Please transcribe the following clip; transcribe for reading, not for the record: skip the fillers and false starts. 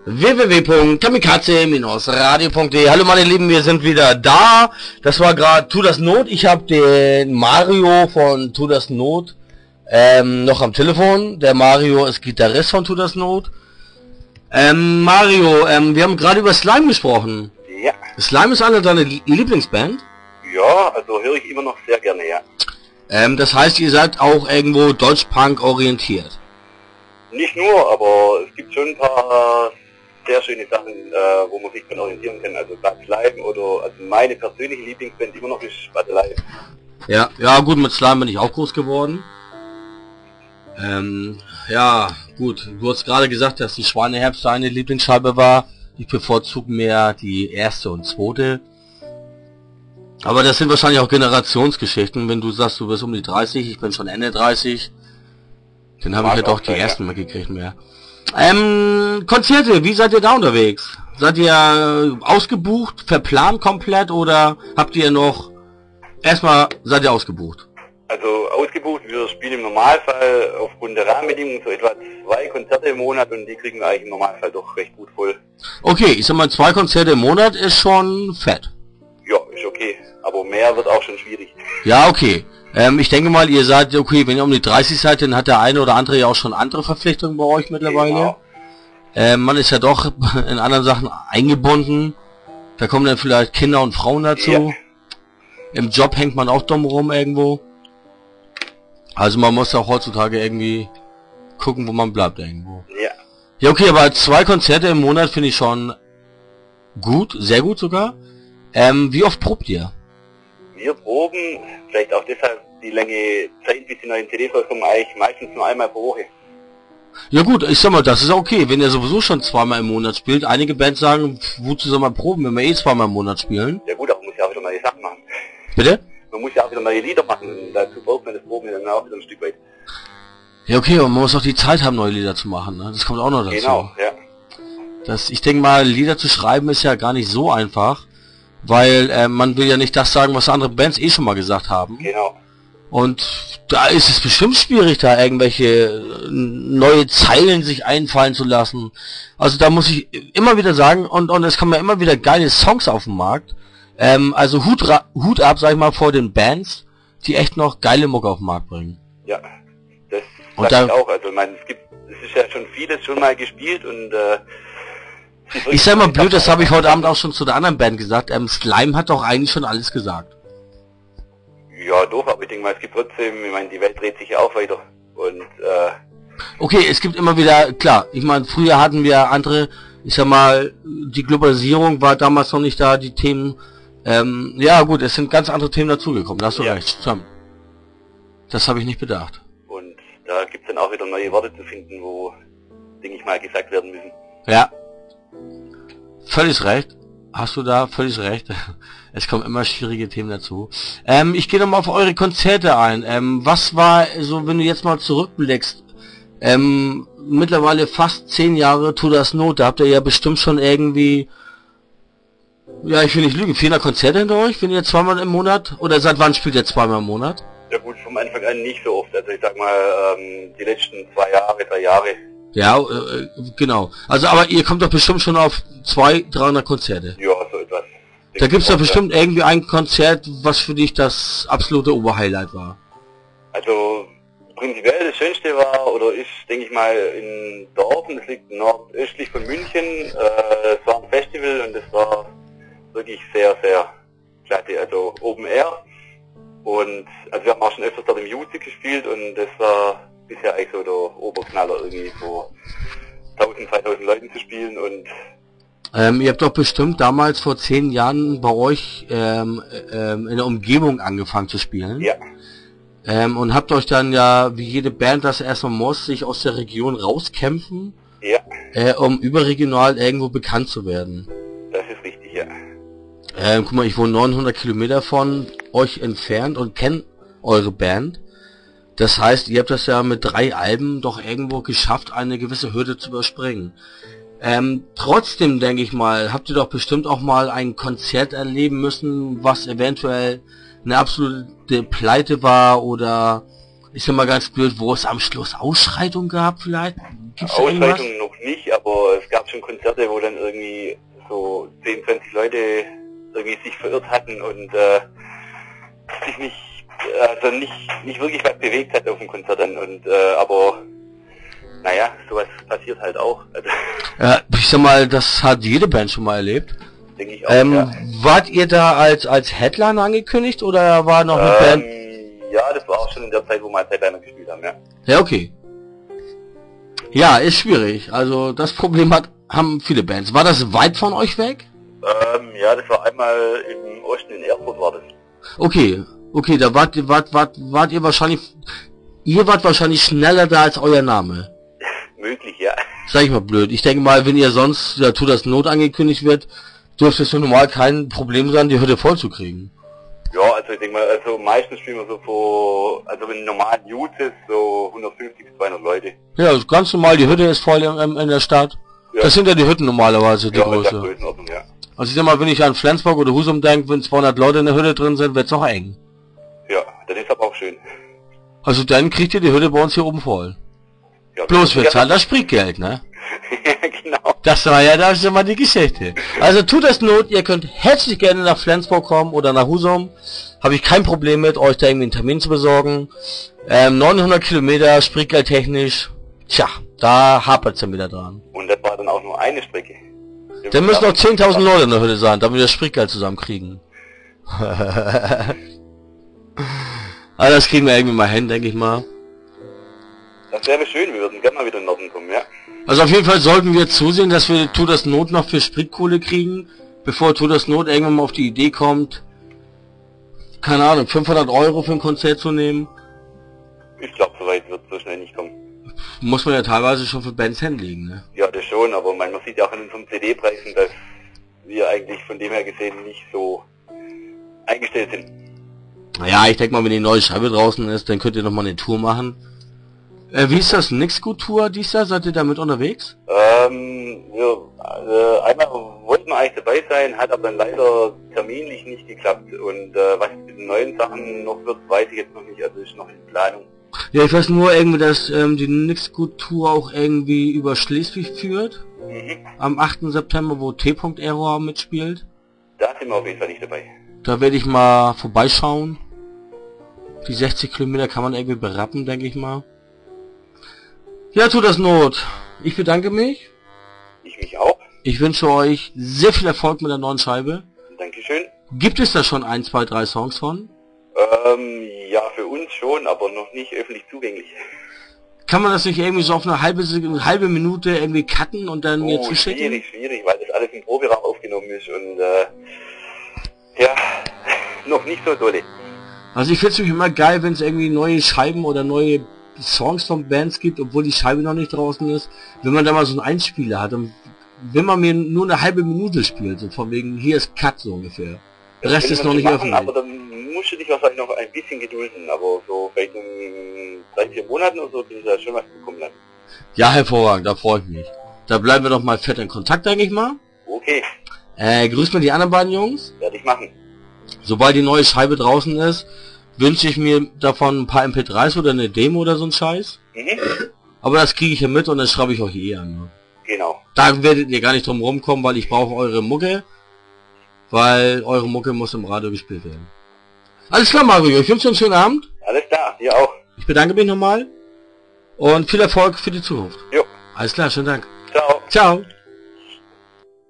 www.kamikaze-radio.de. Hallo meine Lieben, wir sind wieder da. Das war gerade Tu das Not. Ich habe den Mario von Tu das Not noch am Telefon. Der Mario ist Gitarrist von Tu das Not. Mario, wir haben gerade über Slime gesprochen. Ja. Slime ist eine deiner Lieblingsband? Ja, also höre ich immer noch sehr gerne, ja. Das heißt, ihr seid auch irgendwo Deutschpunk orientiert? Nicht nur, aber es gibt schon ein paar sehr schöne Sachen, wo man sich von orientieren kann. Also Bad Slime oder, also meine persönliche Lieblingsband immer noch ist Bad Slime. Ja, ja gut, mit Slime bin ich auch groß geworden. Ja, gut, du hast gerade gesagt, dass die Schweineherbst deine Lieblingsscheibe war. Ich bevorzuge mehr die erste und zweite. Aber das sind wahrscheinlich auch Generationsgeschichten. Wenn du sagst, du bist um die 30, ich bin schon Ende 30, dann habe ich ja doch die ersten mal gekriegt mehr. Konzerte, wie seid ihr da unterwegs? Seid ihr ausgebucht, verplant komplett oder habt ihr noch, erstmal seid ihr ausgebucht? Also ausgebucht, wir spielen im Normalfall aufgrund der Rahmenbedingungen so etwa 2 Konzerte im Monat und die kriegen wir eigentlich im Normalfall doch recht gut voll. Okay, ich sag mal 2 Konzerte im Monat ist schon fett. Ja, ist okay, aber mehr wird auch schon schwierig. Ja, okay. Ich denke mal, ihr seid, okay, wenn ihr um die 30 seid, dann hat der eine oder andere ja auch schon andere Verpflichtungen bei euch mittlerweile. Genau. Man ist ja doch in anderen Sachen eingebunden. Da kommen dann vielleicht Kinder und Frauen dazu. Ja. Im Job hängt man auch dumm rum irgendwo. Also man muss auch heutzutage irgendwie gucken, wo man bleibt irgendwo. Ja. Ja, okay, aber 2 Konzerte im Monat finde ich schon gut, sehr gut sogar. Wie oft probt ihr? Wir proben, vielleicht auch deshalb die lange Zeit, bis die neuen CDs rauskommen, eigentlich meistens nur einmal pro Woche. Ja gut, ich sag mal, das ist okay, wenn ihr sowieso schon 2-mal im Monat spielt. Einige Bands sagen, wozu soll man proben, wenn wir 2-mal im Monat spielen? Ja gut, aber man muss ja auch wieder neue Sachen machen. Bitte? Man muss ja auch wieder neue Lieder machen und dazu braucht man das Proben dann auch wieder ein Stück weit. Ja okay, und man muss auch die Zeit haben, neue Lieder zu machen, ne? Das kommt auch noch dazu. Genau, ja. Ich denke mal, Lieder zu schreiben ist ja gar nicht so einfach. Weil man will ja nicht das sagen, was andere Bands eh schon mal gesagt haben. Genau. Und da ist es bestimmt schwierig, da irgendwelche neue Zeilen sich einfallen zu lassen. Also da muss ich immer wieder sagen, und es kommen ja immer wieder geile Songs auf den Markt. Also Hut ab, sag ich mal, vor den Bands, die echt noch geile Mucke auf den Markt bringen. Ja, das sag ich auch. Also ich meine, es ist ja schon vieles schon mal gespielt und ich sag mal blöd, das habe ich heute Abend auch schon zu der anderen Band gesagt, Slime hat doch eigentlich schon alles gesagt. Ja doch, aber ich denke mal, es gibt trotzdem, ich meine, die Welt dreht sich ja auch weiter. Und okay, es gibt immer wieder, klar, ich meine, früher hatten wir andere, ich sag mal, die Globalisierung war damals noch nicht da, die Themen, ja gut, es sind ganz andere Themen dazugekommen, da hast du recht. Das habe ich nicht bedacht. Und da gibt's dann auch wieder neue Worte zu finden, wo, denke ich mal, gesagt werden müssen. Ja. Völlig recht. Hast du da völlig recht. Es kommen immer schwierige Themen dazu. Ich gehe nochmal auf eure Konzerte ein. Was war, so wenn du jetzt mal zurückblickst, mittlerweile fast 10 Jahre Tu das Not, da habt ihr ja bestimmt schon irgendwie, ja ich will nicht lügen, 400 Konzerte hinter euch, wenn ihr 2-mal im Monat, oder seit wann spielt ihr 2-mal im Monat? Ja gut, vom Anfang an nicht so oft, also ich sag mal, die letzten 2 Jahre, 3 Jahre. Ja, genau. Also, aber ihr kommt doch bestimmt schon auf 200-300 Konzerte. Ja, so etwas. Da gibt's doch bestimmt irgendwie ein Konzert, was für dich das absolute Oberhighlight war. Also, prinzipiell das Schönste war, oder ist, denke ich mal, in Dorfen, das liegt nordöstlich von München, es war ein Festival und das war wirklich sehr, sehr klasse, also Open Air. Und, also wir haben auch schon öfters dort im Music gespielt und das war bisher eigentlich so der Oberknaller, irgendwie vor 1000, 2000 Leuten zu spielen und ihr habt doch bestimmt damals vor 10 Jahren bei euch in der Umgebung angefangen zu spielen. Ja. Und habt euch dann ja, wie jede Band das erstmal muss, sich aus der Region rauskämpfen, ja. Um überregional irgendwo bekannt zu werden. Das ist richtig, ja. Guck mal, ich wohne 900 Kilometer von euch entfernt und kenne eure Band. Das heißt, ihr habt das ja mit 3 Alben doch irgendwo geschafft, eine gewisse Hürde zu überspringen. Trotzdem denke ich mal, habt ihr doch bestimmt auch mal ein Konzert erleben müssen, was eventuell eine absolute Pleite war oder ich sag mal ganz blöd, wo es am Schluss Ausschreitung gab vielleicht? Gibt's da irgendwas? Ausweitung noch nicht, aber es gab schon Konzerte, wo dann irgendwie so 10, 20 Leute irgendwie sich verirrt hatten und sich nicht wirklich was bewegt hat auf dem Konzert dann und aber naja, sowas passiert halt auch. Also, Ja, ich sag mal, das hat jede Band schon mal erlebt. denke ich auch, ja. Wart ihr da als Headliner angekündigt oder war noch eine Band? Ja, das war auch schon in der Zeit, wo wir als Headliner gespielt haben, ja. Ja, okay. Ja, ist schwierig. Also das Problem haben viele Bands. War das weit von euch weg? Ja, das war einmal im Osten in Erfurt war das. Okay, da wart ihr wahrscheinlich, ihr wart wahrscheinlich schneller da als euer Name. Möglich, ja. Sag ich mal blöd. Ich denke mal, wenn ihr sonst ja Tour das Not angekündigt wird, dürfte es ja normal kein Problem sein, die Hütte voll zu kriegen. Ja, also ich denke mal, also meistens spielen wir so vor, also wenn normal Youth ist, so 150 bis 200 Leute. Ja, also ganz normal, die Hütte ist voll in der Stadt. Ja. Das sind ja die Hütten normalerweise, die Ja, in der Größe. Größenordnung, ja. Also ich sag mal, wenn ich an Flensburg oder Husum denke, wenn 200 Leute in der Hütte drin sind, wird's auch eng. Ja, das ist aber auch schön. Also dann kriegt ihr die Hütte bei uns hier oben voll. Ja, Bloß wir ja, zahlen das Spritgeld, ne? ja, genau. Das ist ja mal die Geschichte. Also tut es Not, ihr könnt herzlich gerne nach Flensburg kommen oder nach Husum. Habe ich kein Problem mit, euch da irgendwie einen Termin zu besorgen. 900 Kilometer, Spritgeld technisch. Tja, da hapert's dann wieder dran. Und das war dann auch nur eine Strecke. Dann müssen noch 10.000 Leute in der Hütte sein, damit wir das Spritgeld zusammenkriegen. Aber das kriegen wir irgendwie mal hin, denke ich mal. Das wäre schön, wir würden gerne mal wieder in den Norden kommen, ja. Also auf jeden Fall sollten wir zusehen, dass wir Tut das Not noch für Spritkohle kriegen, bevor Tut das Not irgendwann mal auf die Idee kommt, keine Ahnung, 500 Euro für ein Konzert zu nehmen. Ich glaube, so weit wird es so schnell nicht kommen. Muss man ja teilweise schon für Bands hinlegen, ne? Ja, das schon, aber man sieht ja auch in unseren CD-Preisen, dass wir eigentlich von dem her gesehen nicht so eingestellt sind. Naja, ich denke mal, wenn die neue Scheibe draußen ist, dann könnt ihr nochmal eine Tour machen. Wie ist das Nix-Gut-Tour dies Jahr? Seid ihr damit unterwegs? Einmal wollten wir eigentlich dabei sein, hat aber dann leider terminlich nicht geklappt. Und was mit den neuen Sachen noch wird, weiß ich jetzt noch nicht, also ist noch in Planung. Ja, ich weiß nur irgendwie, dass die Nix-Gut-Tour auch irgendwie über Schleswig führt. Mhm. Am 8. September, wo T.Error mitspielt. Da sind wir auf jeden Fall nicht dabei. Da werde ich mal vorbeischauen. Die 60 Kilometer kann man irgendwie berappen, denke ich mal. Ja, Tut das Not. Ich bedanke mich. Ich mich auch. Ich wünsche euch sehr viel Erfolg mit der neuen Scheibe. Dankeschön. Gibt es da schon 1, 2, 3 Songs von? Ja, für uns schon, aber noch nicht öffentlich zugänglich. Kann man das nicht irgendwie so auf eine halbe Minute irgendwie cutten und dann mir zuschicken? Schwierig, weil das alles im Proberaum aufgenommen ist und ja, noch nicht so dolle. Also ich finde es immer geil, wenn es irgendwie neue Scheiben oder neue Songs von Bands gibt, obwohl die Scheibe noch nicht draußen ist, wenn man da mal so einen Einspieler hat und wenn man mir nur eine halbe Minute spielt, so von wegen, hier ist Cut so ungefähr. Der Rest ist noch nicht öffentlich. Aber dann musst du dich wahrscheinlich noch ein bisschen gedulden, aber so vielleicht in 3, 4 Monaten oder so, bin ich da schon was bekommen lassen. Ja, hervorragend, da freue ich mich. Da bleiben wir doch mal fett in Kontakt, denke ich mal. Okay, Grüß mal die anderen beiden Jungs. werde ich machen. Sobald die neue Scheibe draußen ist, wünsche ich mir davon ein paar MP3s oder eine Demo oder so ein Scheiß. Mhm. Aber das kriege ich ja mit und dann schreibe ich euch eh an. Ne? Genau. Da werdet ihr gar nicht drum rumkommen, weil ich brauche eure Mucke. Weil eure Mucke muss im Radio gespielt werden. Alles klar, Mario. Ich wünsche dir einen schönen Abend. Alles klar, dir auch. Ich bedanke mich nochmal. Und viel Erfolg für die Zukunft. Jo. Alles klar, schönen Dank. Ciao. Ciao.